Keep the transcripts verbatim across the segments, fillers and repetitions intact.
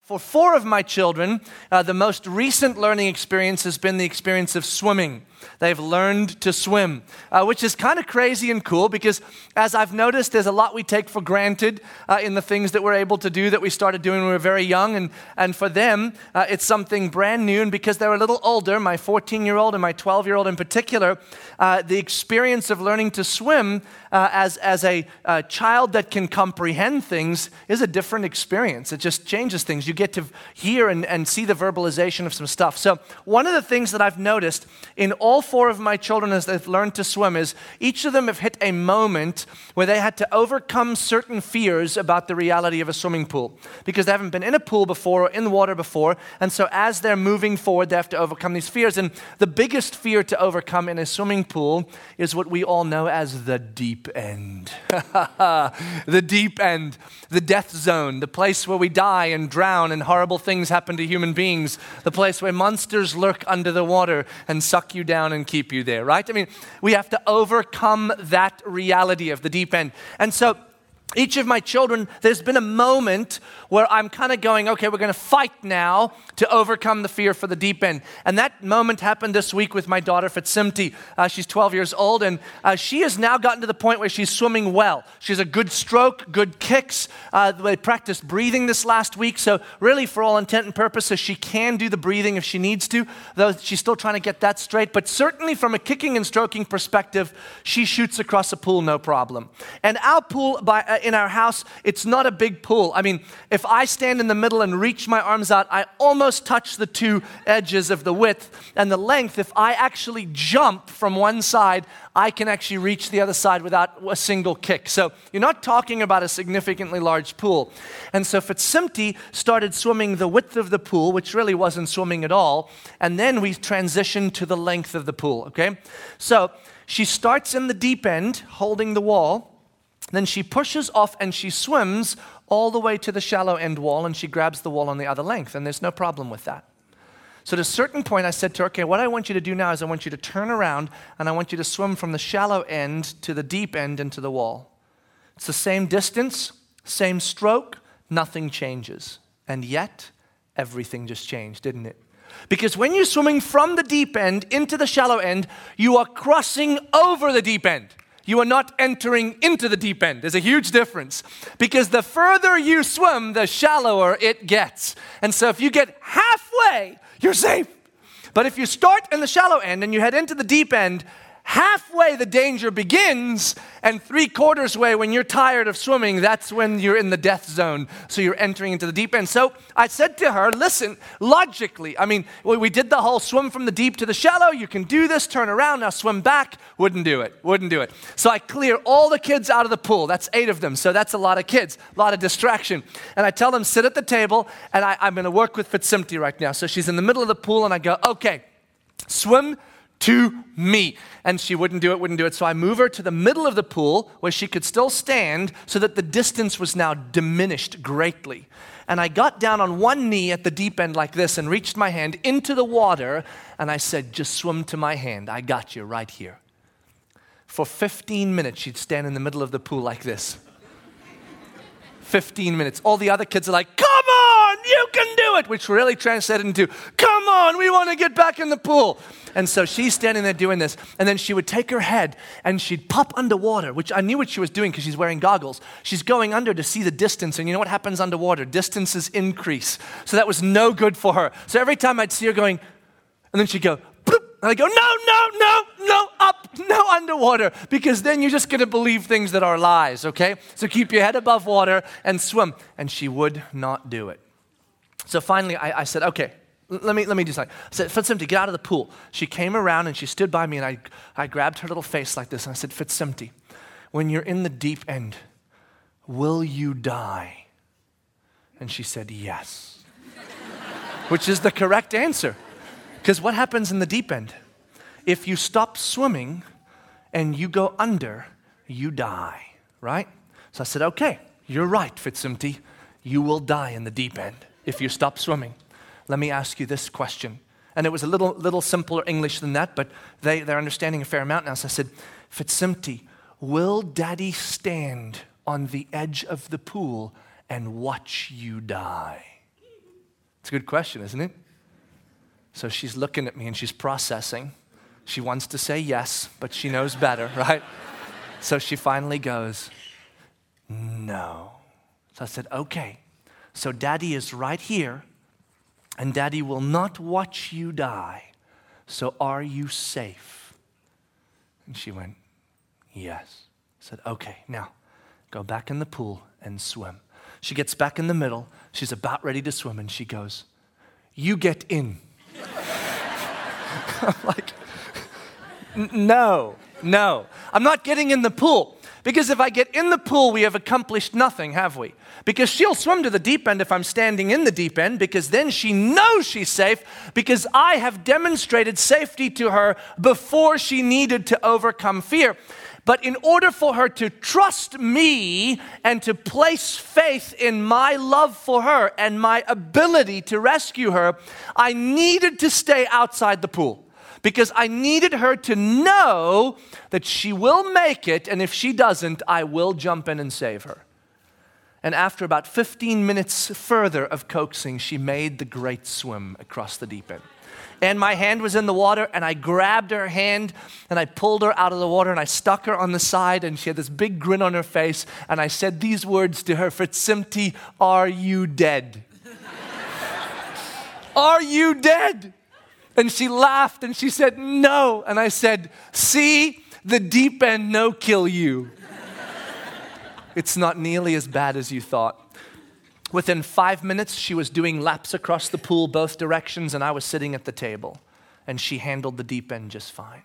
for four of my children, uh, the most recent learning experience has been the experience of swimming. They've learned to swim, uh, which is kind of crazy and cool because, as I've noticed, there's a lot we take for granted uh, in the things that we're able to do that we started doing when we were very young. And, and for them, uh, it's something brand new. And because they're a little older, my fourteen-year-old and my twelve-year-old in particular, uh, the experience of learning to swim uh, as, as a uh, child that can comprehend things is a different experience. It just changes things. You get to hear and, and see the verbalization of some stuff. So one of the things that I've noticed in all All four of my children, as they've learned to swim, is each of them have hit a moment where they had to overcome certain fears about the reality of a swimming pool because they haven't been in a pool before or in the water before. And so as they're moving forward, they have to overcome these fears. And the biggest fear to overcome in a swimming pool is what we all know as the deep end. The deep end, the death zone, the place where we die and drown and horrible things happen to human beings, the place where monsters lurk under the water and suck you down and keep you there, right? I mean, we have to overcome that reality of the deep end. And so each of my children, there's been a moment where I'm kind of going, okay, we're going to fight now to overcome the fear for the deep end. And that moment happened this week with my daughter, Fitzsimti. Uh, she's twelve years old, and uh, she has now gotten to the point where she's swimming well. She has a good stroke, good kicks. Uh, they practiced breathing this last week, so really for all intent and purposes, she can do the breathing if she needs to, though she's still trying to get that straight. But certainly from a kicking and stroking perspective, she shoots across a pool no problem. And our pool by uh, in our house, it's not a big pool. I mean, if I stand in the middle and reach my arms out, I almost touch the two edges of the width and the length. If I actually jump from one side, I can actually reach the other side without a single kick. So you're not talking about a significantly large pool. And so Fitzsimti started swimming the width of the pool, which really wasn't swimming at all. And then we transitioned to the length of the pool, okay? So she starts in the deep end, holding the wall. Then she pushes off and she swims all the way to the shallow end wall, and she grabs the wall on the other length, and there's no problem with that. So at a certain point, I said to her, okay, what I want you to do now is I want you to turn around, and I want you to swim from the shallow end to the deep end into the wall. It's the same distance, same stroke, nothing changes. And yet, everything just changed, didn't it? Because when you're swimming from the deep end into the shallow end, you are crossing over the deep end. You are not entering into the deep end. There's a huge difference. Because the further you swim, the shallower it gets. And so if you get halfway, you're safe. But if you start in the shallow end and you head into the deep end, halfway the danger begins, and three quarters way when you're tired of swimming, that's when you're in the death zone. So you're entering into the deep end. So I said to her, listen, logically, I mean, we did the whole swim from the deep to the shallow. You can do this, turn around, now swim back. Wouldn't do it, wouldn't do it. So I clear all the kids out of the pool. That's eight of them. So that's a lot of kids, a lot of distraction. And I tell them, sit at the table, and I, I'm going to work with Fitzsimti right now. So she's in the middle of the pool, and I go, okay, swim to me. And she wouldn't do it, wouldn't do it. So I move her to the middle of the pool where she could still stand so that the distance was now diminished greatly. And I got down on one knee at the deep end like this and reached my hand into the water. And I said, just swim to my hand. I got you right here. For fifteen minutes, she'd stand in the middle of the pool like this. fifteen minutes. All the other kids are like, come on, you can do it, which really translated into, come on, we want to get back in the pool. And so she's standing there doing this, and then she would take her head and she'd pop underwater, which I knew what she was doing because she's wearing goggles. She's going under to see the distance, and you know what happens underwater? Distances increase. So that was no good for her. So every time I'd see her going, and then she'd go, bloop, and I'd go, no, no, no, no, up, no, underwater, because then you're just going to believe things that are lies, okay? So keep your head above water and swim. And she would not do it. So finally, I, I said, okay, let me let me do something. I said, Fitzsimti, get out of the pool. She came around and she stood by me, and I, I grabbed her little face like this, and I said, Fitzsimti, when you're in the deep end, will you die? And she said, yes, which is the correct answer. Because what happens in the deep end? If you stop swimming and you go under, you die, right? So I said, okay, you're right, Fitzsimti. You will die in the deep end if you stop swimming. Let me ask you this question. And it was a little little simpler English than that, but they, they're understanding a fair amount now. So I said, Fitzsimti, will Daddy stand on the edge of the pool and watch you die? It's a good question, isn't it? So she's looking at me and she's processing. She wants to say yes, but she knows better, right? So she finally goes, no. So I said, okay. So Daddy is right here, and Daddy will not watch you die. So are you safe? And she went, yes. I said, okay, now go back in the pool and swim. She gets back in the middle. She's about ready to swim, and she goes, you get in. I'm like, no, no. I'm not getting in the pool. Because if I get in the pool, we have accomplished nothing, have we? Because she'll swim to the deep end if I'm standing in the deep end, because then she knows she's safe, because I have demonstrated safety to her before she needed to overcome fear. But in order for her to trust me and to place faith in my love for her and my ability to rescue her, I needed to stay outside the pool. Because I needed her to know that she will make it, and if she doesn't, I will jump in and save her. And after about fifteen minutes further of coaxing, she made the great swim across the deep end. And my hand was in the water, and I grabbed her hand, and I pulled her out of the water, and I stuck her on the side, and she had this big grin on her face, and I said these words to her, Fitzsimty, are you dead? Are you dead? And she laughed and she said, no. And I said, see, the deep end no kill you. It's not nearly as bad as you thought. Within five minutes, she was doing laps across the pool both directions, and I was sitting at the table. And she handled the deep end just fine.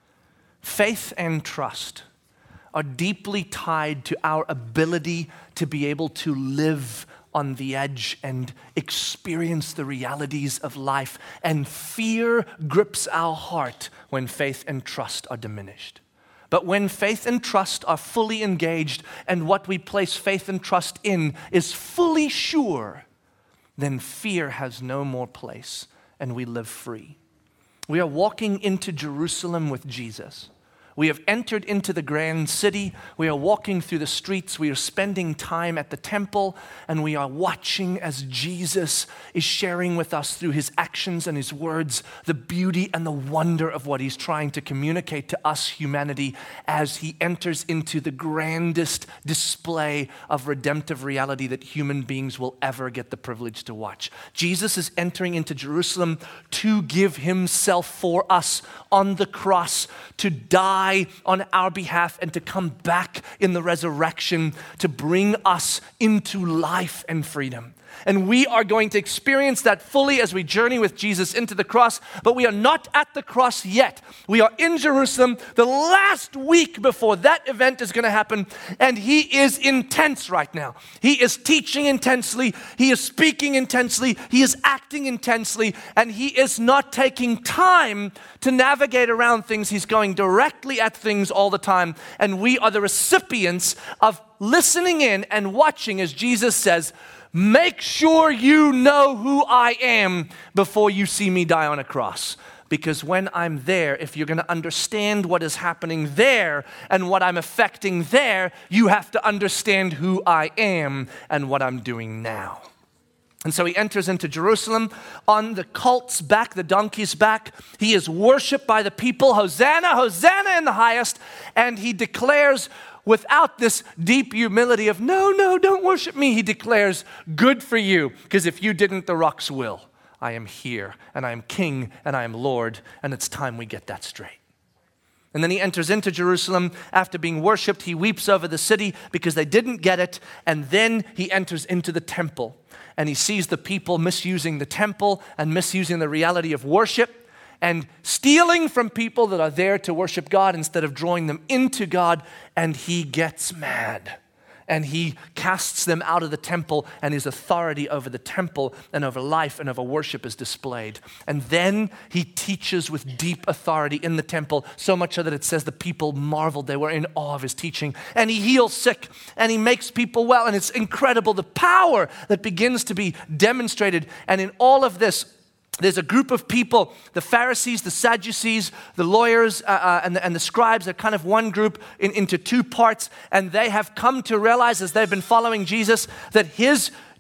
Faith and trust are deeply tied to our ability to be able to live on the edge and experience the realities of life. And fear grips our heart when faith and trust are diminished. But when faith and trust are fully engaged and what we place faith and trust in is fully sure, then fear has no more place and we live free. We are walking into Jerusalem with Jesus. We have entered into the grand city. We are walking through the streets. We are spending time at the temple, and we are watching as Jesus is sharing with us through his actions and his words the beauty and the wonder of what he's trying to communicate to us, humanity, as he enters into the grandest display of redemptive reality that human beings will ever get the privilege to watch. Jesus is entering into Jerusalem to give himself for us on the cross, to die on our behalf and to come back in the resurrection to bring us into life and freedom. And we are going to experience that fully as we journey with Jesus into the cross, but we are not at the cross yet. We are in Jerusalem the last week before that event is going to happen, and he is intense right now. He is teaching intensely, he is speaking intensely, he is acting intensely, and he is not taking time to navigate around things. He's going directly at things all the time, and we are the recipients of listening in and watching as Jesus says, make sure you know who I am before you see me die on a cross. Because when I'm there, if you're going to understand what is happening there and what I'm affecting there, you have to understand who I am and what I'm doing now. And so he enters into Jerusalem on the colt's back, the donkey's back. He is worshiped by the people. Hosanna, Hosanna in the highest. And he declares, without this deep humility of, no, no, don't worship me, he declares, good for you, because if you didn't, the rocks will. I am here, and I am king, and I am Lord, and it's time we get that straight. And then he enters into Jerusalem. After being worshiped, he weeps over the city because they didn't get it, and then he enters into the temple, and he sees the people misusing the temple and misusing the reality of worship, and stealing from people that are there to worship God instead of drawing them into God, and he gets mad. And he casts them out of the temple, and his authority over the temple and over life and over worship is displayed. And then he teaches with deep authority in the temple, so much so that it says the people marveled. They were in awe of his teaching. And he heals sick, and he makes people well, and it's incredible the power that begins to be demonstrated. And in all of this, there's a group of people, the Pharisees, the Sadducees, the lawyers, uh, uh, and, the, and the scribes. They're kind of one group in, into two parts. And they have come to realize as they've been following Jesus that his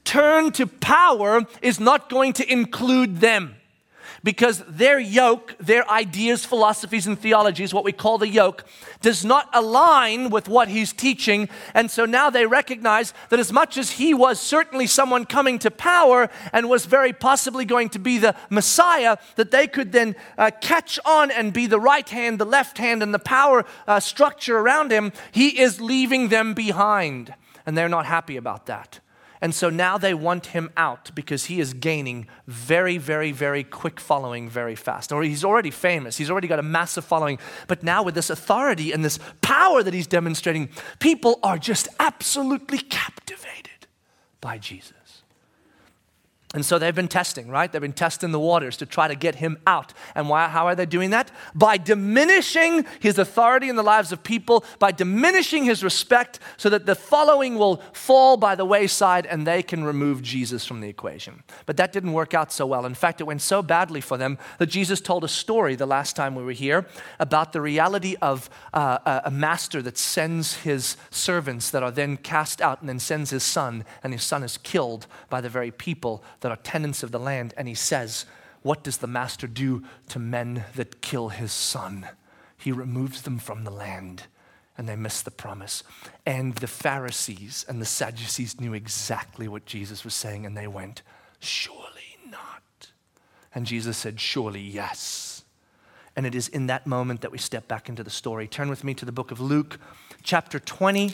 turn to power is not going to include them. Because their yoke, their ideas, philosophies, and theologies, what we call the yoke, does not align with what he's teaching. And so now they recognize that as much as he was certainly someone coming to power and was very possibly going to be the Messiah, that they could then uh, catch on and be the right hand, the left hand, and the power uh, structure around him. He is leaving them behind. And they're not happy about that. And so now they want him out because he is gaining very, very, very quick following very fast. Or he's already famous. He's already got a massive following. But now with this authority and this power that he's demonstrating, people are just absolutely captivated by Jesus. And so they've been testing, right? They've been testing the waters to try to get him out. And why, how are they doing that? By diminishing his authority in the lives of people, by diminishing his respect so that the following will fall by the wayside and they can remove Jesus from the equation. But that didn't work out so well. In fact, it went so badly for them that Jesus told a story the last time we were here about the reality of uh, a master that sends his servants that are then cast out and then sends his son, and his son is killed by the very people that are tenants of the land. And he says, what does the master do to men that kill his son? He removes them from the land, and they miss the promise. And the Pharisees and the Sadducees knew exactly what Jesus was saying, and they went, surely not. And Jesus said, surely yes. And it is in that moment that we step back into the story. Turn with me to the book of Luke, chapter twenty.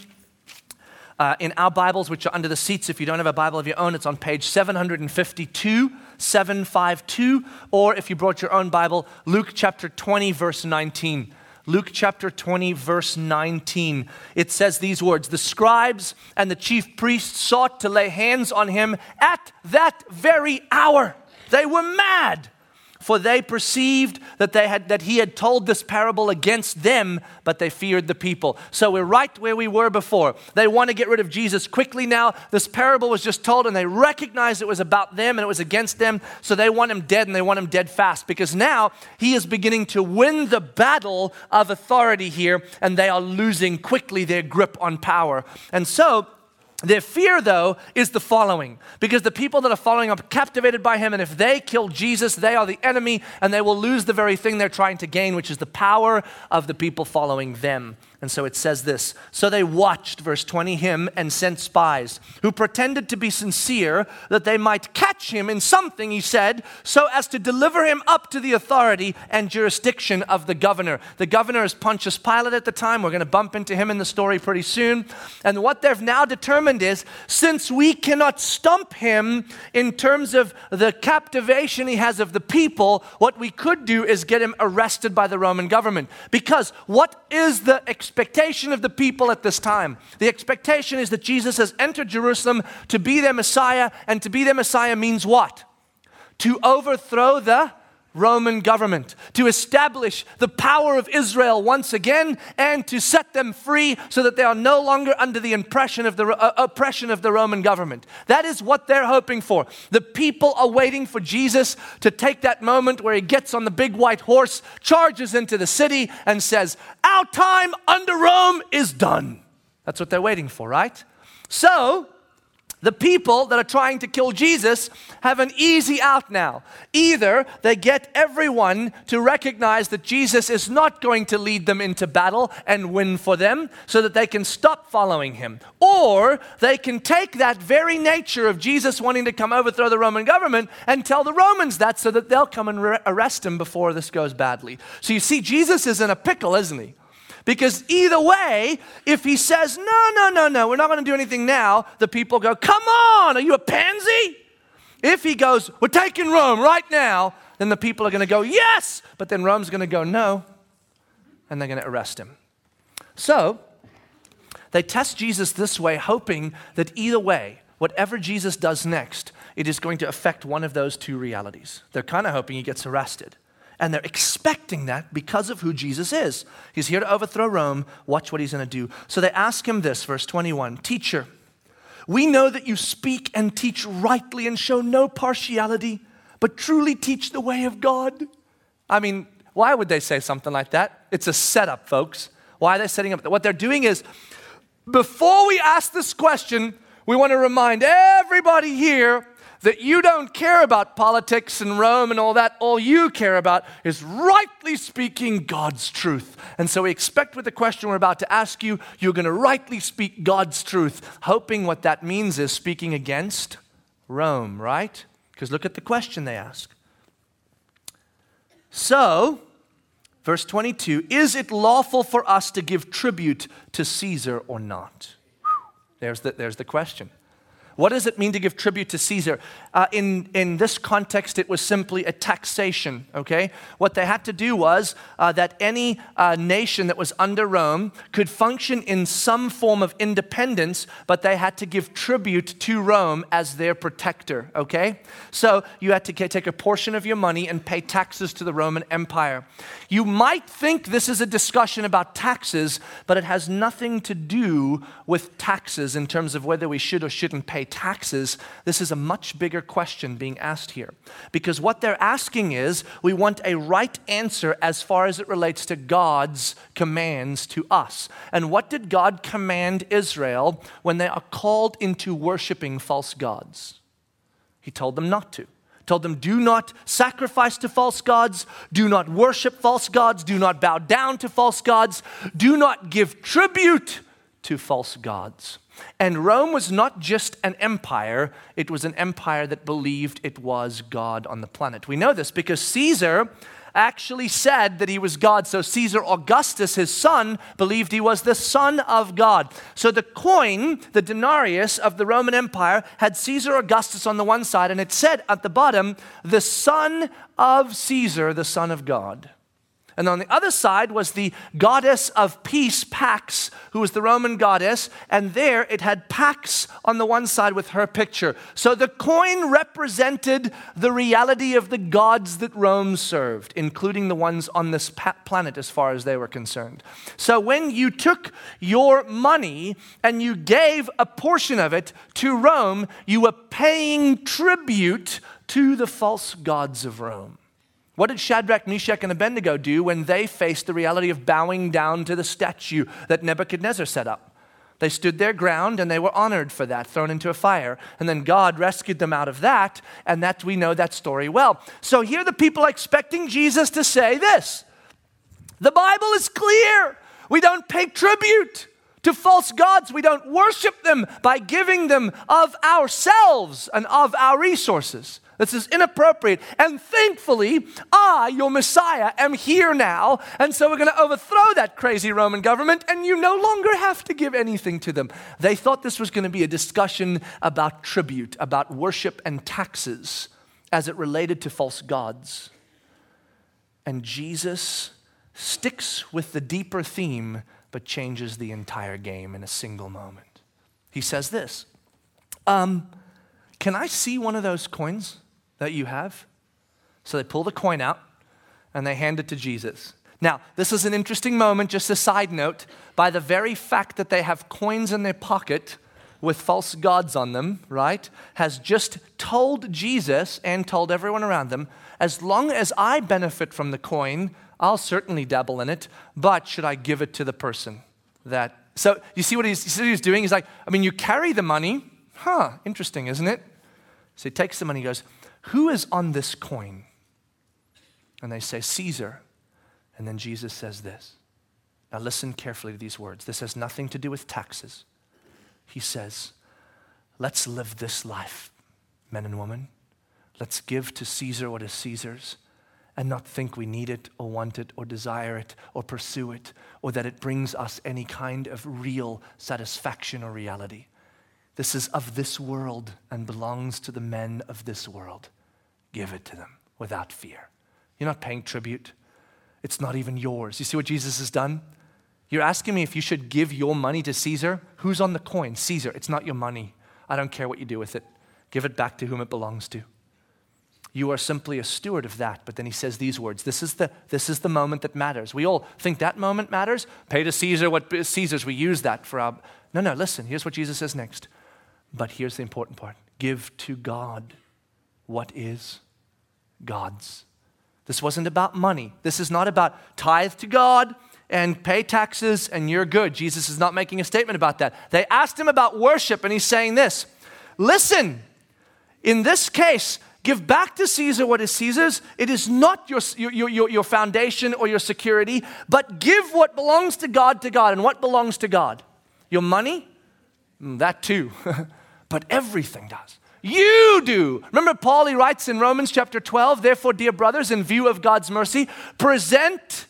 Uh, in our Bibles, which are under the seats, if you don't have a Bible of your own, it's on page seven fifty-two, seven fifty-two, or if you brought your own Bible, Luke chapter twenty, verse nineteen. Luke chapter twenty, verse nineteen. It says these words, the scribes and the chief priests sought to lay hands on him at that very hour. They were mad, for they perceived that they had that he had told this parable against them, but they feared the people. So we're right where we were before. They want to get rid of Jesus quickly now. This parable was just told, and they recognized it was about them and it was against them. So they want him dead, and they want him dead fast, because now he is beginning to win the battle of authority here, and they are losing quickly their grip on power. And so their fear, though, is the following, because the people that are following are captivated by him, and if they kill Jesus, they are the enemy, and they will lose the very thing they're trying to gain, which is the power of the people following them. And so it says this, so they watched, verse twenty, him and sent spies who pretended to be sincere that they might catch him in something, he said, so as to deliver him up to the authority and jurisdiction of the governor. The governor is Pontius Pilate at the time. We're going to bump into him in the story pretty soon. And what they've now determined is, since we cannot stump him in terms of the captivation he has of the people, what we could do is get him arrested by the Roman government. Because what is the expectation of the people at this time? The expectation is that Jesus has entered Jerusalem to be their Messiah, and to be their Messiah means what? To overthrow the Roman government, to establish the power of Israel once again, and to set them free so that they are no longer under the impression of the uh, oppression of the Roman government. That is what they're hoping for. The people are waiting for Jesus to take that moment where he gets on the big white horse, charges into the city, and says, our time under Rome is done. That's what they're waiting for, right? So the people that are trying to kill Jesus have an easy out now. Either they get everyone to recognize that Jesus is not going to lead them into battle and win for them so that they can stop following him. Or they can take that very nature of Jesus wanting to come overthrow the Roman government and tell the Romans that so that they'll come and re- arrest him before this goes badly. So you see, Jesus is in a pickle, isn't he? Because either way, if he says, no, no, no, no, we're not going to do anything now, the people go, come on, are you a pansy? If he goes, we're taking Rome right now, then the people are going to go, yes, but then Rome's going to go, no, and they're going to arrest him. So they test Jesus this way, hoping that either way, whatever Jesus does next, it is going to affect one of those two realities. They're kind of hoping he gets arrested. And they're expecting that because of who Jesus is. He's here to overthrow Rome. Watch what he's going to do. So they ask him this, verse twenty-one, teacher, we know that you speak and teach rightly and show no partiality, but truly teach the way of God. I mean, why would they say something like that? It's a setup, folks. Why are they setting up? What they're doing is, before we ask this question, We want to remind everybody here that you don't care about politics and Rome and all that. All you care about is rightly speaking God's truth. And so we expect with the question we're about to ask you, you're going to rightly speak God's truth, hoping what that means is speaking against Rome, right? Because look at the question they ask. So, verse twenty-two, is it lawful for us to give tribute to Caesar or not? There's the, there's the question. What does it mean to give tribute to Caesar? Uh, in, in this context, it was simply a taxation, okay? What they had to do was uh, that any uh, nation that was under Rome could function in some form of independence, but they had to give tribute to Rome as their protector, okay? So you had to take a portion of your money and pay taxes to the Roman Empire. You might think this is a discussion about taxes, but it has nothing to do with taxes in terms of whether we should or shouldn't pay taxes. This is a much bigger question being asked here. Because what they're asking is, we want a right answer as far as it relates to God's commands to us. And what did God command Israel when they are called into worshiping false gods? He told them not to. He told them, do not sacrifice to false gods, do not worship false gods, do not bow down to false gods, do not give tribute to false gods. And Rome was not just an empire, it was an empire that believed it was God on the planet. We know this because Caesar actually said that he was God. So Caesar Augustus, his son, believed he was the son of God. So the coin, the denarius of the Roman Empire, had Caesar Augustus on the one side, and it said at the bottom, the son of Caesar, the son of God. And on the other side was the goddess of peace, Pax, who was the Roman goddess. And there it had Pax on the one side with her picture. So the coin represented the reality of the gods that Rome served, including the ones on this planet as far as they were concerned. So when you took your money and you gave a portion of it to Rome, you were paying tribute to the false gods of Rome. What did Shadrach, Meshach, and Abednego do when they faced the reality of bowing down to the statue that Nebuchadnezzar set up? They stood their ground and they were honored for that, thrown into a fire. And then God rescued them out of that, and that we know that story well. So here the people are expecting Jesus to say this. The Bible is clear. We don't pay tribute to false gods. We don't worship them by giving them of ourselves and of our resources. This is inappropriate. And thankfully, I, your Messiah, am here now. And so we're going to overthrow that crazy Roman government, and you no longer have to give anything to them. They thought this was going to be a discussion about tribute, about worship and taxes as it related to false gods. And Jesus sticks with the deeper theme, but changes the entire game in a single moment. He says this, um, can I see one of those coins that you have? So they pull the coin out and they hand it to Jesus. Now, this is an interesting moment, just a side note. By the very fact that they have coins in their pocket with false gods on them, right, has just told Jesus and told everyone around them, as long as I benefit from the coin, I'll certainly dabble in it, but should I give it to the person that... So you see what he's, you see what he's doing? He's like, I mean, you carry the money. Huh, interesting, isn't it? So he takes the money and goes, who is on this coin? And they say, Caesar. And then Jesus says this. Now listen carefully to these words. This has nothing to do with taxes. He says, let's live this life, men and women. Let's give to Caesar what is Caesar's and not think we need it or want it or desire it or pursue it or that it brings us any kind of real satisfaction or reality. This is of this world and belongs to the men of this world. Give it to them without fear. You're not paying tribute. It's not even yours. You see what Jesus has done? You're asking me if you should give your money to Caesar. Who's on the coin? Caesar. It's not your money. I don't care what you do with it. Give it back to whom it belongs to. You are simply a steward of that. But then he says these words. This is the, this is the moment that matters. We all think that moment matters. Pay to Caesar what is Caesar's. We use that for our... No, no, listen. Here's what Jesus says next. But here's the important part. Give to God what is God's. This wasn't about money. This is not about tithe to God. and pay taxes and you're good. Jesus is not making a statement about that. They asked him about worship and he's saying this, listen, in this case, give back to Caesar what is Caesar's. It is not your, your, your, your foundation or your security, but give what belongs to God to God. And what belongs to God? Your money? That too. But everything does. You do. Remember Paul, he writes in Romans chapter twelve, therefore, dear brothers, in view of God's mercy, present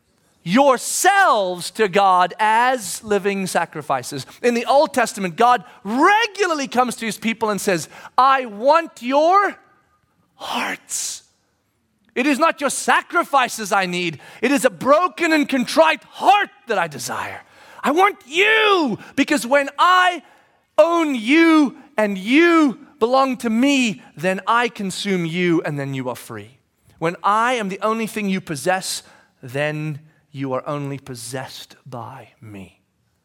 yourselves to God as living sacrifices. In the Old Testament, God regularly comes to his people and says, I want your hearts. It is not your sacrifices I need. It is a broken and contrite heart that I desire. I want you, because when I own you and you belong to me, then I consume you and then you are free. When I am the only thing you possess, then you are only possessed by me.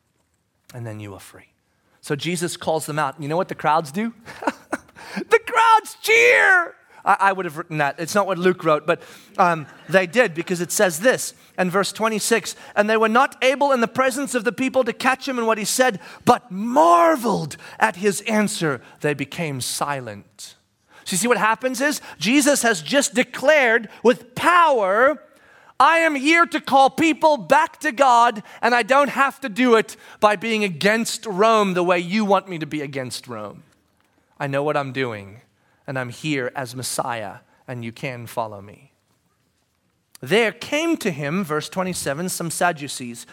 And then you are free. So Jesus calls them out. You know what the crowds do? The crowds cheer. I, I would have written that. It's not what Luke wrote, but um, they did, because it says this in verse twenty-six, and they were not able in the presence of the people to catch him in what he said, but marveled at his answer. They became silent. So you see what happens is Jesus has just declared with power, I am here to call people back to God, and I don't have to do it by being against Rome the way you want me to be against Rome. I know what I'm doing, and I'm here as Messiah, and you can follow me. There came to him, verse twenty-seven, some Sadducees,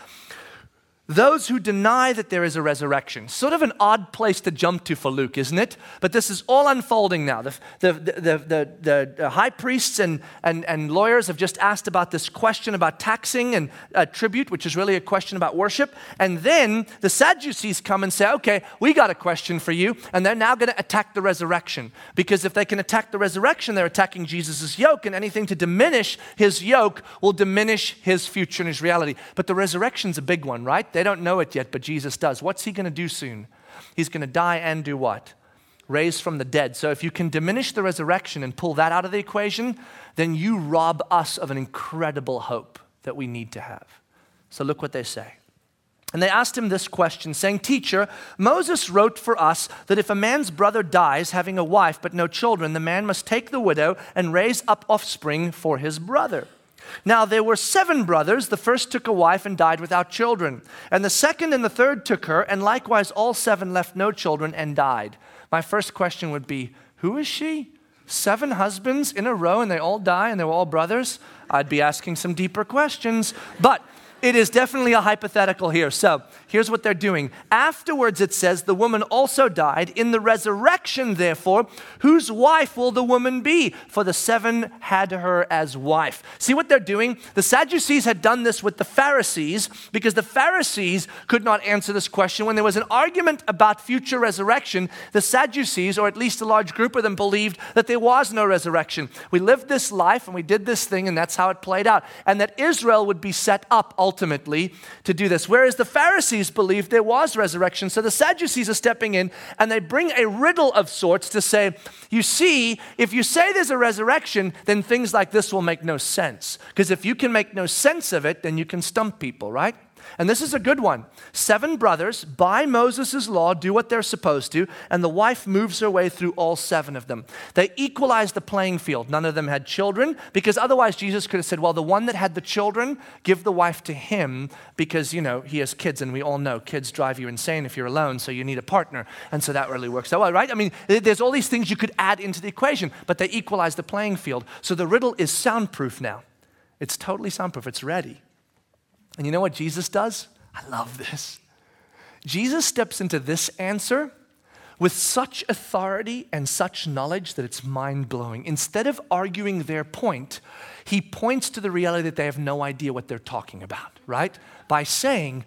those who deny that there is a resurrection. Sort of an odd place to jump to for Luke, isn't it? But this is all unfolding now. The, the, the, the, the, the high priests and, and, and lawyers have just asked about this question about taxing and uh, tribute, which is really a question about worship. And then the Sadducees come and say, okay, we got a question for you. And they're now going to attack the resurrection. Because if they can attack the resurrection, they're attacking Jesus' yoke. And anything to diminish his yoke will diminish his future and his reality. But the resurrection's a big one, right? They don't know it yet, but Jesus does. What's he going to do soon? He's going to die and do what? Raise from the dead. So if you can diminish the resurrection and pull that out of the equation, then you rob us of an incredible hope that we need to have. So look what they say. And they asked him this question, saying, Teacher, Moses wrote for us that if a man's brother dies having a wife but no children, the man must take the widow and raise up offspring for his brother. Now there were seven brothers. The first took a wife and died without children. And the second and the third took her, and likewise all seven left no children and died. My first question would be, who is she? Seven husbands in a row and they all die and they were all brothers? I'd be asking some deeper questions. But it is definitely a hypothetical here. So here's what they're doing. Afterwards, it says, the woman also died. In the resurrection, therefore, whose wife will the woman be? For the seven had her as wife. See what they're doing? The Sadducees had done this with the Pharisees because the Pharisees could not answer this question. When there was an argument about future resurrection, the Sadducees, or at least a large group of them, believed that there was no resurrection. We lived this life and we did this thing and that's how it played out. And that Israel would be set up ultimately to do this. Whereas the Pharisees believed there was resurrection. So the Sadducees are stepping in and they bring a riddle of sorts to say, you see, if you say there's a resurrection, then things like this will make no sense. Because if you can make no sense of it, then you can stump people, right? And this is a good one. Seven brothers, by Moses' law, do what they're supposed to, and the wife moves her way through all seven of them. They equalized the playing field. None of them had children, because otherwise Jesus could have said, well, the one that had the children, give the wife to him, because, you know, he has kids, and we all know kids drive you insane if you're alone, so you need a partner. And so that really works out well, right? I mean, there's all these things you could add into the equation, but they equalized the playing field. So the riddle is soundproof now. It's totally soundproof. It's ready. And you know what Jesus does? I love this. Jesus steps into this answer with such authority and such knowledge that it's mind-blowing. Instead of arguing their point, he points to the reality that they have no idea what they're talking about, right? By saying,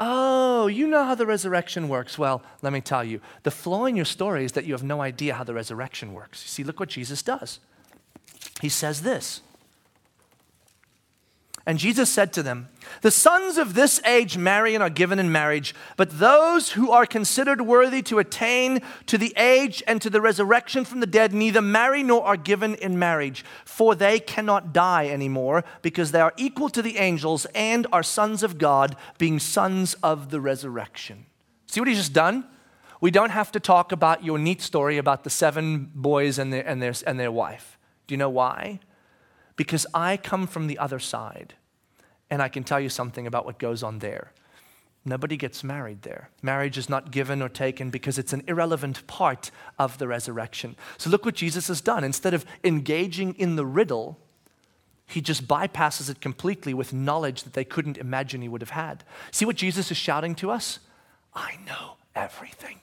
oh, you know how the resurrection works. Well, let me tell you, the flaw in your story is that you have no idea how the resurrection works. You see, look what Jesus does. He says this. And Jesus said to them, the sons of this age marry and are given in marriage, but those who are considered worthy to attain to the age and to the resurrection from the dead neither marry nor are given in marriage, for they cannot die anymore, because they are equal to the angels and are sons of God, being sons of the resurrection. See what he's just done? We don't have to talk about your neat story about the seven boys and their, and their, and their wife. Do you know why? Because I come from the other side, and I can tell you something about what goes on there. Nobody gets married there. Marriage is not given or taken because it's an irrelevant part of the resurrection. So look what Jesus has done. Instead of engaging in the riddle, he just bypasses it completely with knowledge that they couldn't imagine he would have had. See what Jesus is shouting to us? I know everything.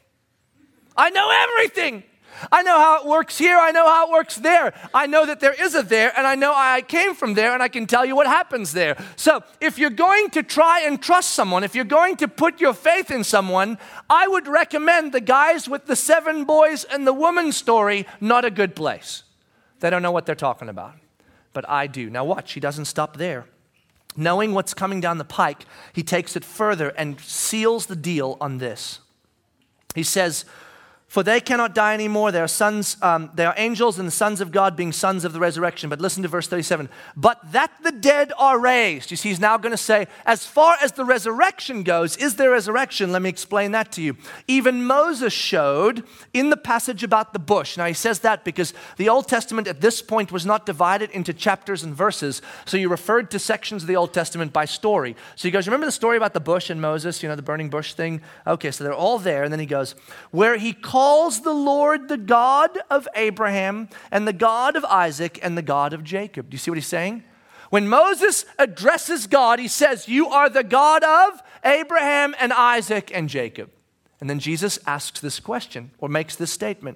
I know everything. I know how it works here. I know how it works there. I know that there is a there, and I know I came from there, and I can tell you what happens there. So if you're going to try and trust someone, if you're going to put your faith in someone, I would recommend the guys with the seven boys and the woman story, not a good place. They don't know what they're talking about, but I do. Now watch, he doesn't stop there. Knowing what's coming down the pike, he takes it further and seals the deal on this. He says, for they cannot die anymore. They are sons, um, they are angels and the sons of God, being sons of the resurrection. But listen to verse thirty-seven. But that the dead are raised. You see, he's now going to say, as far as the resurrection goes, is there resurrection? Let me explain that to you. Even Moses showed in the passage about the bush. Now he says that because the Old Testament at this point was not divided into chapters and verses. So you referred to sections of the Old Testament by story. So he goes, remember the story about the bush and Moses, you know, the burning bush thing? Okay, so they're all there. And then he goes, where he called calls the Lord the God of Abraham and the God of Isaac and the God of Jacob. Do you see what he's saying? When Moses addresses God, he says, you are the God of Abraham and Isaac and Jacob. And then Jesus asks this question or makes this statement.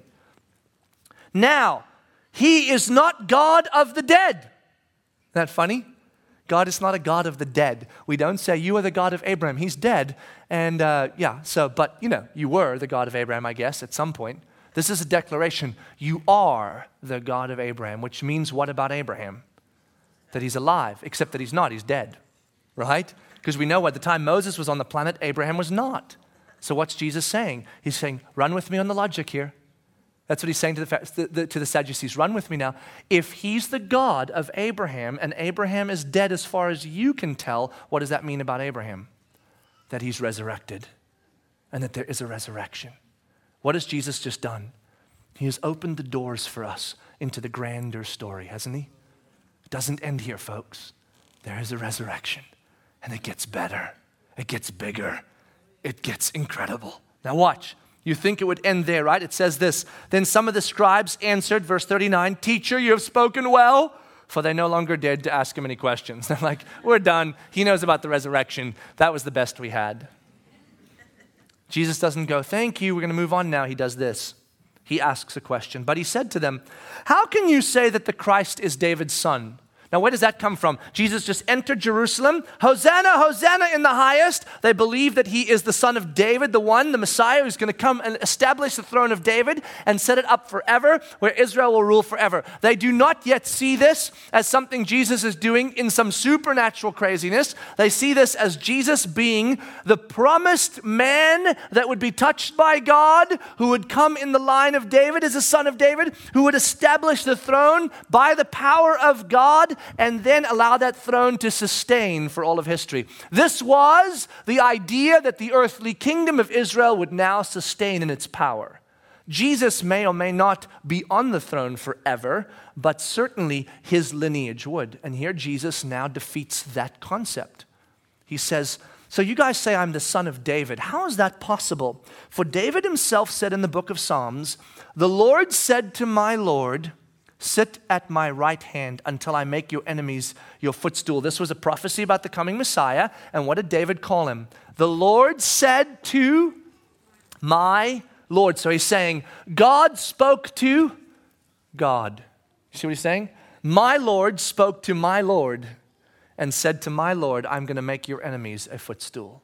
Now, he is not God of the dead. Isn't that funny? God is not a God of the dead. We don't say, you are the God of Abraham. He's dead. And uh, yeah, so, but you know, you were the God of Abraham, I guess, at some point. This is a declaration. You are the God of Abraham, which means what about Abraham? That he's alive, except that he's not. He's dead, right? Because we know at the time Moses was on the planet, Abraham was not. So what's Jesus saying? He's saying, run with me on the logic here. That's what he's saying to the, to the Sadducees. Run with me now. If he's the God of Abraham and Abraham is dead as far as you can tell, what does that mean about Abraham? That he's resurrected and that there is a resurrection. What has Jesus just done? He has opened the doors for us into the grander story, hasn't he? It doesn't end here, folks. There is a resurrection and it gets better. It gets bigger. It gets incredible. Now watch. You think it would end there, right? It says this. Then some of the scribes answered, verse thirty-nine, teacher, you have spoken well, for they no longer dared to ask him any questions. They're like, we're done. He knows about the resurrection. That was the best we had. Jesus doesn't go, thank you, we're going to move on now. He does this. He asks a question. But he said to them, how can you say that the Christ is David's son? Now, where does that come from? Jesus just entered Jerusalem. Hosanna, Hosanna in the highest. They believe that he is the son of David, the one, the Messiah, who's going to come and establish the throne of David and set it up forever, where Israel will rule forever. They do not yet see this as something Jesus is doing in some supernatural craziness. They see this as Jesus being the promised man that would be touched by God, who would come in the line of David as a son of David, who would establish the throne by the power of God, and then allow that throne to sustain for all of history. This was the idea that the earthly kingdom of Israel would now sustain in its power. Jesus may or may not be on the throne forever, but certainly his lineage would. And here Jesus now defeats that concept. He says, so you guys say I'm the son of David. How is that possible? For David himself said in the book of Psalms, the Lord said to my Lord, sit at my right hand until I make your enemies your footstool. This was a prophecy about the coming Messiah. And what did David call him? The Lord said to my Lord. So he's saying, God spoke to God. You see what he's saying? My Lord spoke to my Lord and said to my Lord, I'm going to make your enemies a footstool.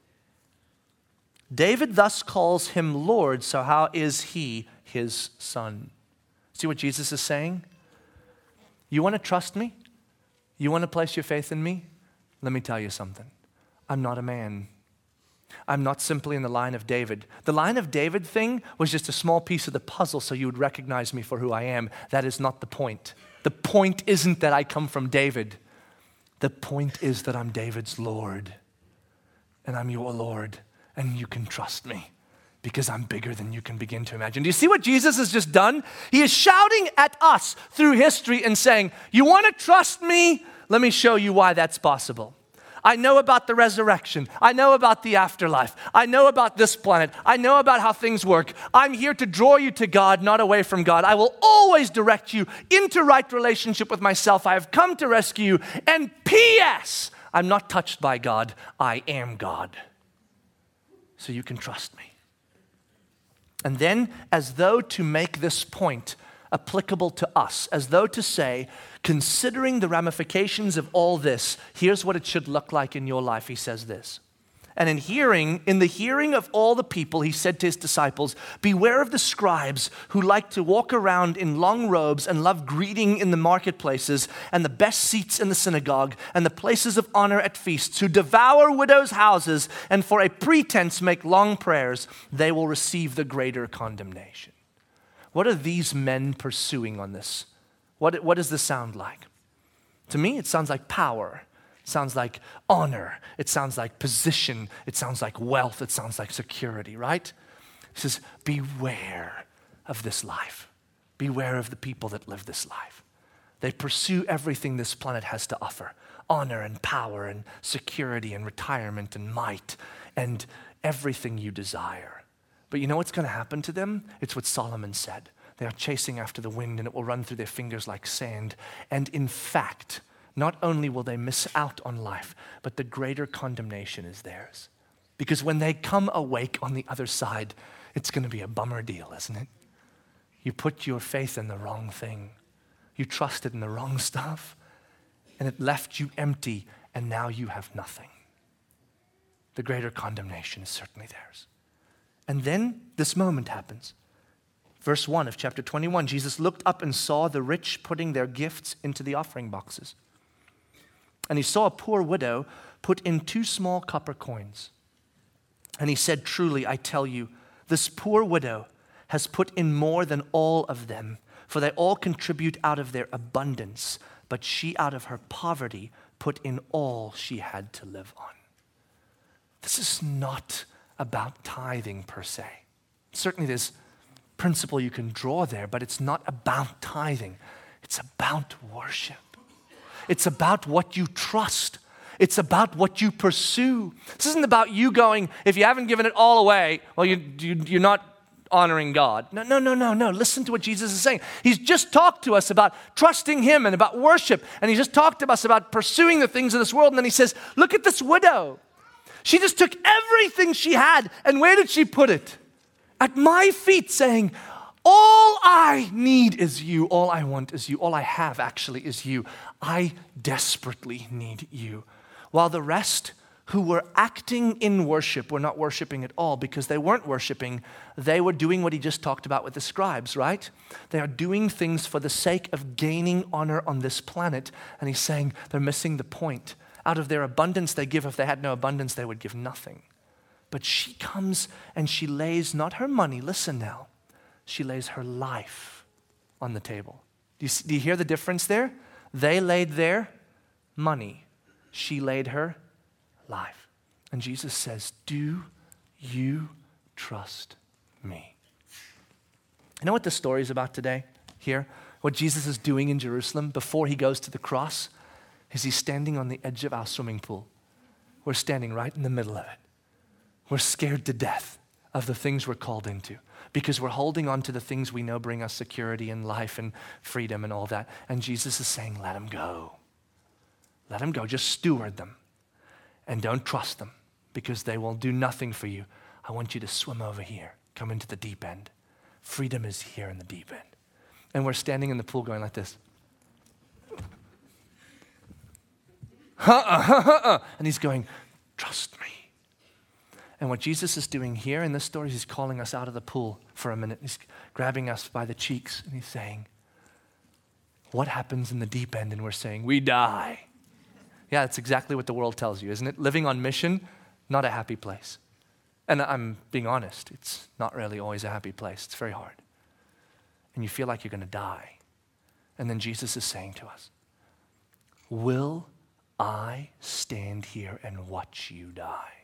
David thus calls him Lord, so how is he his son? See what Jesus is saying? You want to trust me? You want to place your faith in me? let me tell you something. I'm not a man. I'm not simply in the line of David. The line of David thing was just a small piece of the puzzle so you would recognize me for who I am. That is not the point. The point isn't that I come from David. The point is that I'm David's Lord, and I'm your Lord, and you can trust me because I'm bigger than you can begin to imagine. Do you see what Jesus has just done? He is shouting at us through history and saying, you want to trust me? Let me show you why that's possible. I know about the resurrection. I know about the afterlife. I know about this planet. I know about how things work. I'm here to draw you to God, not away from God. I will always direct you into right relationship with myself. I have come to rescue you. And P S, I'm not touched by God. I am God. So you can trust me. And then, as though to make this point applicable to us, as though to say, considering the ramifications of all this, here's what it should look like in your life, he says this. And in hearing, in the hearing of all the people, he said to his disciples, beware of the scribes who like to walk around in long robes and love greeting in the marketplaces and the best seats in the synagogue and the places of honor at feasts, who devour widows' houses and for a pretense make long prayers. They will receive the greater condemnation. What are these men pursuing on this? What, what does this sound like? To me, it sounds like power. It sounds like honor. It sounds like position. It sounds like wealth. It sounds like security, right? He says, beware of this life. Beware of the people that live this life. They pursue everything this planet has to offer. Honor and power and security and retirement and might and everything you desire. But you know what's going to happen to them? It's what Solomon said. They are chasing after the wind and it will run through their fingers like sand. And in fact, not only will they miss out on life, but the greater condemnation is theirs. Because when they come awake on the other side, it's going to be a bummer deal, isn't it? You put your faith in the wrong thing. You trusted in the wrong stuff, and it left you empty, and now you have nothing. The greater condemnation is certainly theirs. And then this moment happens. Verse one of chapter twenty-one, Jesus looked up and saw the rich putting their gifts into the offering boxes. And he saw a poor widow put in two small copper coins. And he said, truly, I tell you, this poor widow has put in more than all of them, for they all contribute out of their abundance, but she out of her poverty put in all she had to live on. This is not about tithing per se. Certainly there's principle you can draw there, but it's not about tithing. It's about worship. It's about what you trust. It's about what you pursue. This isn't about you going, if you haven't given it all away, well, you, you, you're not honoring God. No, no, no, no, no. Listen to what Jesus is saying. He's just talked to us about trusting him and about worship, and he just talked to us about pursuing the things of this world, and then he says, look at this widow. She just took everything she had, and where did she put it? At my feet, saying, all I need is you. All I want is you. All I have actually is you. I desperately need you. While the rest who were acting in worship were not worshiping at all because they weren't worshiping. They were doing what he just talked about with the scribes, right? They are doing things for the sake of gaining honor on this planet. And he's saying they're missing the point. Out of their abundance they give. If they had no abundance, they would give nothing. But she comes and she lays not her money, listen now, she lays her life on the table. Do you, see, do you hear the difference there? They laid their money. She laid her life. And Jesus says, do you trust me? You know what the story is about today here? What Jesus is doing in Jerusalem before he goes to the cross is he's standing on the edge of our swimming pool. We're standing right in the middle of it. We're scared to death of the things we're called into because we're holding on to the things we know bring us security and life and freedom and all that. And Jesus is saying, let them go. Let them go. Just steward them. And don't trust them because they will do nothing for you. I want you to swim over here. Come into the deep end. Freedom is here in the deep end. And we're standing in the pool going like this. And he's going, trust me. And what Jesus is doing here in this story, he's calling us out of the pool for a minute. He's grabbing us by the cheeks and he's saying, what happens in the deep end? And we're saying, we die. Yeah, that's exactly what the world tells you, isn't it? Living on mission, not a happy place. And I'm being honest, it's not really always a happy place. It's very hard. And you feel like you're going to die. And then Jesus is saying to us, will I stand here and watch you die?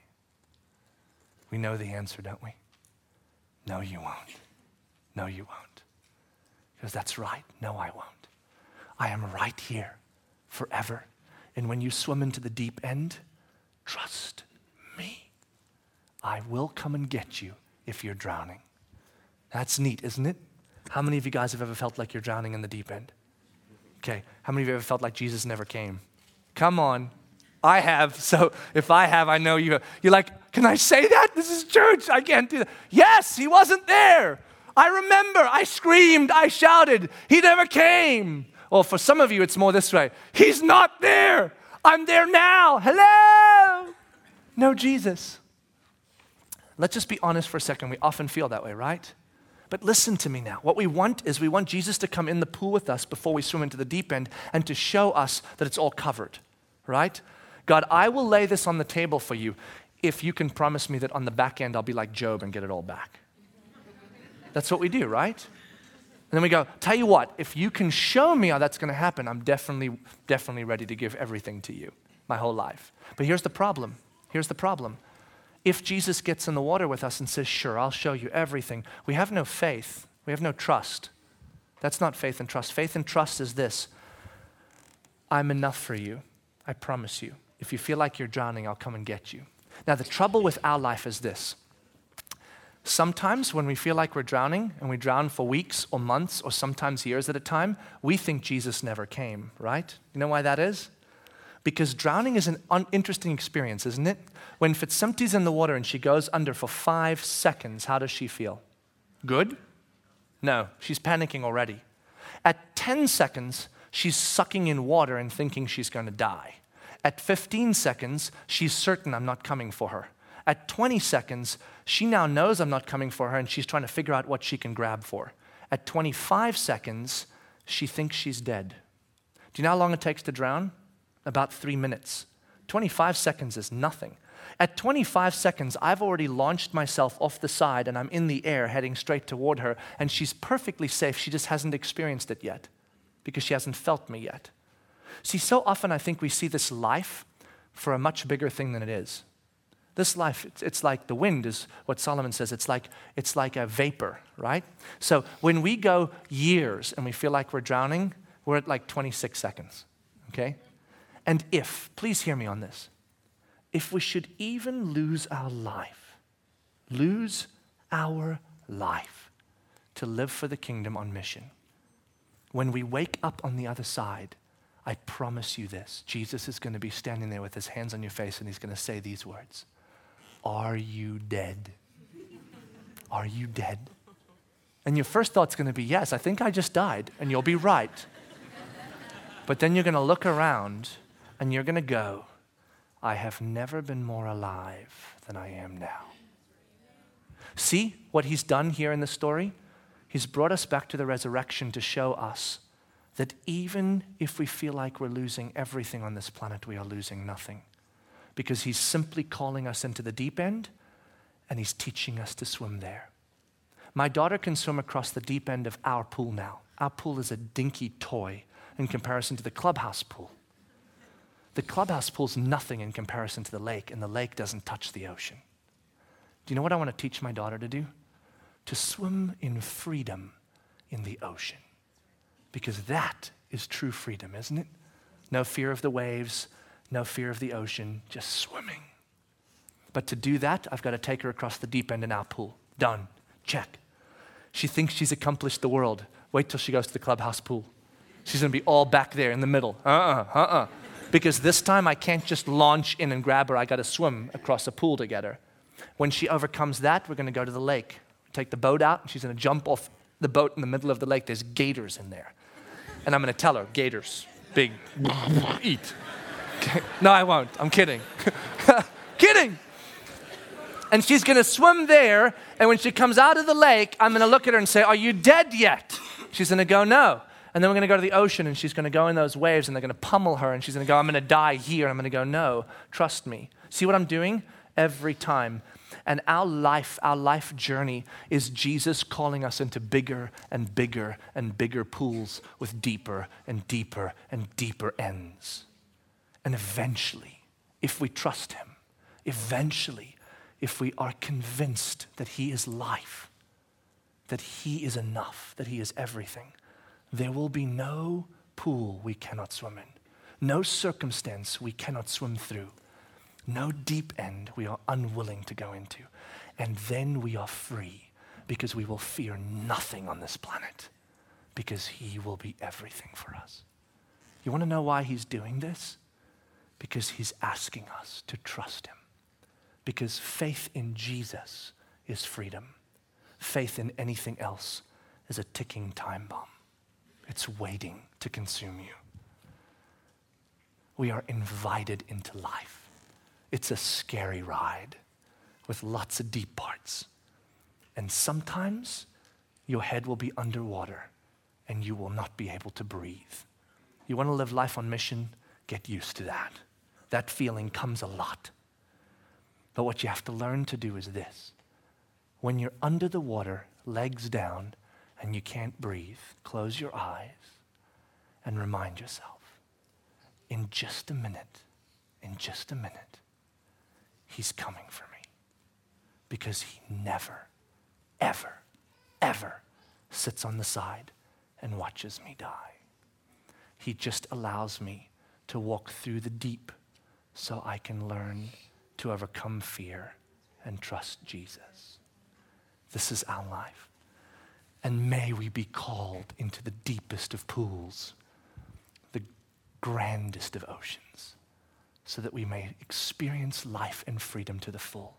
We know the answer, don't we? No, you won't. No, you won't. Because that's right. No, I won't. I am right here forever. And when you swim into the deep end, trust me. I will come and get you if you're drowning. That's neat, isn't it? How many of you guys have ever felt like you're drowning in the deep end? Okay. How many of you ever felt like Jesus never came? Come on. I have. So if I have, I know you have. You're like, can I say that? This is church. I can't do that. Yes, he wasn't there. I remember. I screamed. I shouted. He never came. Well, for some of you, it's more this way. He's not there. I'm there now. Hello. No Jesus. Let's just be honest for a second. We often feel that way, right? But listen to me now. What we want is we want Jesus to come in the pool with us before we swim into the deep end and to show us that it's all covered, right? God, I will lay this on the table for you if you can promise me that on the back end I'll be like Job and get it all back. That's what we do, right? And then we go, tell you what, if you can show me how that's going to happen, I'm definitely, definitely ready to give everything to you, my whole life. But here's the problem. Here's the problem. If Jesus gets in the water with us and says, sure, I'll show you everything, we have no faith. We have no trust. That's not faith and trust. Faith and trust is this. I'm enough for you. I promise you. If you feel like you're drowning, I'll come and get you. Now, the trouble with our life is this. Sometimes when we feel like we're drowning, and we drown for weeks or months or sometimes years at a time, we think Jesus never came, right? You know why that is? Because drowning is an un- interesting experience, isn't it? When Fitzsimmons in the water and she goes under for five seconds, how does she feel? Good? No, she's panicking already. At ten seconds, she's sucking in water and thinking she's going to die. At fifteen seconds, she's certain I'm not coming for her. At twenty seconds, she now knows I'm not coming for her and she's trying to figure out what she can grab for. At twenty-five seconds, she thinks she's dead. Do you know how long it takes to drown? About three minutes. twenty-five seconds is nothing. At twenty-five seconds, I've already launched myself off the side and I'm in the air heading straight toward her, and she's perfectly safe. She just hasn't experienced it yet because she hasn't felt me yet. See, so often I think we see this life for a much bigger thing than it is. This life, it's, it's like the wind is what Solomon says. It's like, it's like a vapor, right? So when we go years and we feel like we're drowning, we're at like twenty-six seconds, okay? And if, please hear me on this, if we should even lose our life, lose our life to live for the kingdom on mission, when we wake up on the other side, I promise you this, Jesus is going to be standing there with his hands on your face and he's going to say these words. Are you dead? Are you dead? And your first thought's going to be, yes, I think I just died, and you'll be right. But then you're going to look around and you're going to go, I have never been more alive than I am now. See what he's done here in the story? He's brought us back to the resurrection to show us that even if we feel like we're losing everything on this planet, we are losing nothing. Because he's simply calling us into the deep end and he's teaching us to swim there. My daughter can swim across the deep end of our pool now. Our pool is a dinky toy in comparison to the clubhouse pool. The clubhouse pool's nothing in comparison to the lake, and the lake doesn't touch the ocean. Do you know what I want to teach my daughter to do? To swim in freedom in the ocean. Because that is true freedom, isn't it? No fear of the waves, no fear of the ocean, just swimming. But to do that, I've got to take her across the deep end in our pool. Done. Check. She thinks she's accomplished the world. Wait till she goes to the clubhouse pool. She's going to be all back there in the middle. Uh-uh, uh-uh. Because this time I can't just launch in and grab her. I got to swim across a pool to get her. When she overcomes that, we're going to go to the lake. Take the boat out, and she's going to jump off the boat in the middle of the lake. There's gators in there. And I'm going to tell her, gators, big, eat. Okay. No, I won't. I'm kidding. Kidding. And she's going to swim there, and when she comes out of the lake, I'm going to look at her and say, are you dead yet? She's going to go, no. And And then we're going to go to the ocean, and she's going to go in those waves, and they're going to pummel her, and she's going to go, I'm going to die here. And I'm going to go, no, trust me. See what I'm doing? Every time. And our life, our life journey is Jesus calling us into bigger and bigger and bigger pools with deeper and deeper and deeper ends. And eventually, if we trust him, eventually, if we are convinced that he is life, that he is enough, that he is everything, there will be no pool we cannot swim in, no circumstance we cannot swim through, no deep end we are unwilling to go into. And then we are free because we will fear nothing on this planet because he will be everything for us. You want to know why he's doing this? Because he's asking us to trust him. Because faith in Jesus is freedom. Faith in anything else is a ticking time bomb. It's waiting to consume you. We are invited into life. It's a scary ride with lots of deep parts. And sometimes your head will be underwater and you will not be able to breathe. You want to live life on mission? Get used to that. That feeling comes a lot. But what you have to learn to do is this. When you're under the water, legs down, and you can't breathe, close your eyes and remind yourself, in just a minute, in just a minute, he's coming for me. Because he never, ever, ever sits on the side and watches me die. He just allows me to walk through the deep so I can learn to overcome fear and trust Jesus. This is our life. And may we be called into the deepest of pools, the grandest of oceans, so that we may experience life and freedom to the full.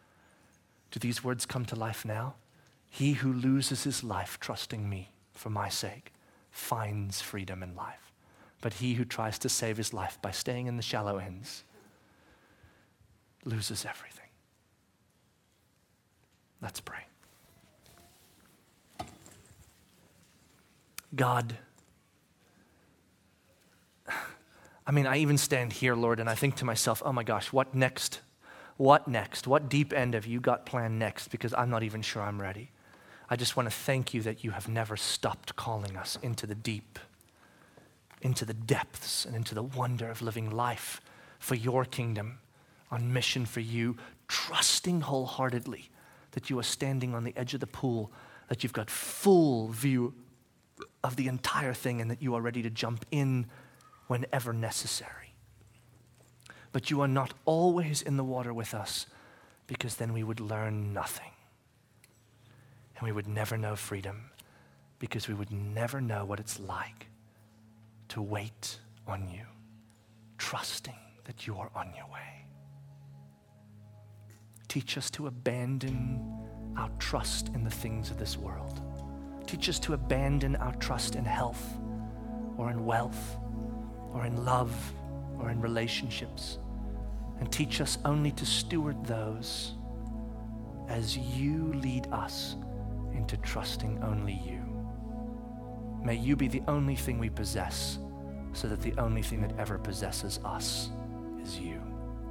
Do these words come to life now? He who loses his life trusting me for my sake finds freedom in life. But he who tries to save his life by staying in the shallow ends loses everything. Let's pray. God, I mean, I even stand here, Lord, and I think to myself, oh my gosh, what next? What next? What deep end have you got planned next? Because I'm not even sure I'm ready. I just want to thank you that you have never stopped calling us into the deep, into the depths, and into the wonder of living life for your kingdom, on mission for you, trusting wholeheartedly that you are standing on the edge of the pool, that you've got full view of the entire thing, and that you are ready to jump in whenever necessary. But you are not always in the water with us, because then we would learn nothing. And we would never know freedom, because we would never know what it's like to wait on you, trusting that you are on your way. Teach us to abandon our trust in the things of this world. Teach us to abandon our trust in health or in wealth or in love or in relationships, and teach us only to steward those as you lead us into trusting only you. May you be the only thing we possess, so that the only thing that ever possesses us is you.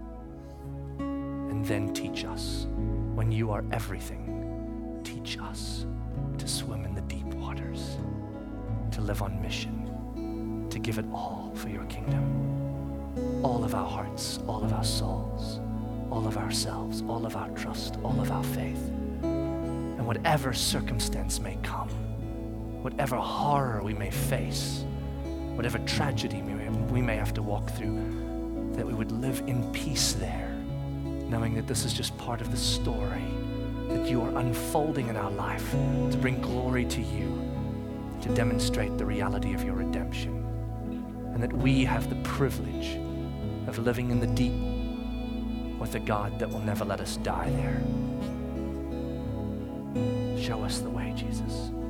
And then teach us, when you are everything, teach us to swim in the deep waters, to live on mission, to give it all for your kingdom. All of our hearts, all of our souls, all of ourselves, all of our trust, all of our faith. And whatever circumstance may come, whatever horror we may face, whatever tragedy we may, we may have to walk through, that we would live in peace there, knowing that this is just part of the story that you are unfolding in our life to bring glory to you, to demonstrate the reality of your redemption, and that we have the privilege of living in the deep with a God that will never let us die there. Show us the way, Jesus.